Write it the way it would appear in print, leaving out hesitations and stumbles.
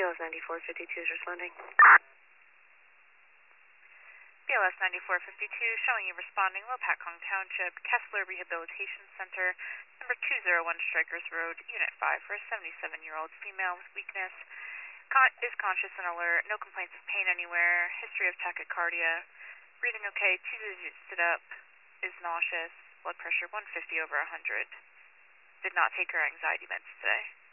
BLS 9452 is responding. BLS 9452 showing you responding Lopatcong Township, Kessler Rehabilitation Center, number 201 Strikers Road, Unit 5 for a 77-year-old female with weakness. Is conscious and alert, no complaints of pain anywhere, history of tachycardia, breathing okay, 2 digits sit up, is nauseous, blood pressure 150/100. Did not take her anxiety meds today.